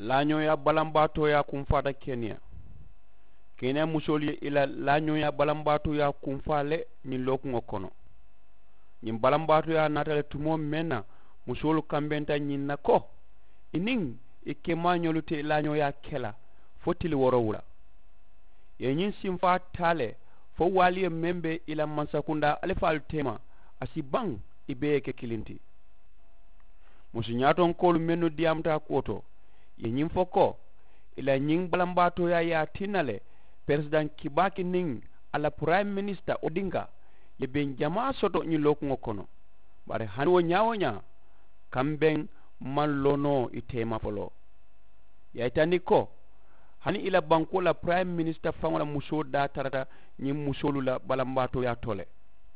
lañoya balambatoya kumfata kenya kenya musoli ila lañoya balambatoya kumfale ni lokuŋo kono ñiŋ balambatoya natale tumo menna musolu kambenta ñinna ko iniŋ i kemañolu te lañoya kela fo tili worowula ye ñiŋ sinfa tale fo waliye membe ila mansakunda alifaalu tema asi baŋ i bee ke kilinti musu ñaton kolu mennu diyamta kuwoto ye ñiŋ fo ko ila ñiŋ balambatoya ya tinale president kibaki niŋ ala prime minister odinga ye ben jama soto ñiŋ lokuŋo kono bari hani wo ñawo ña kambeŋ man lono i tema folo yaytandi ko hani ila banko la prime minister faŋo la muso da tarata ñiŋ musolu la balambatoya tole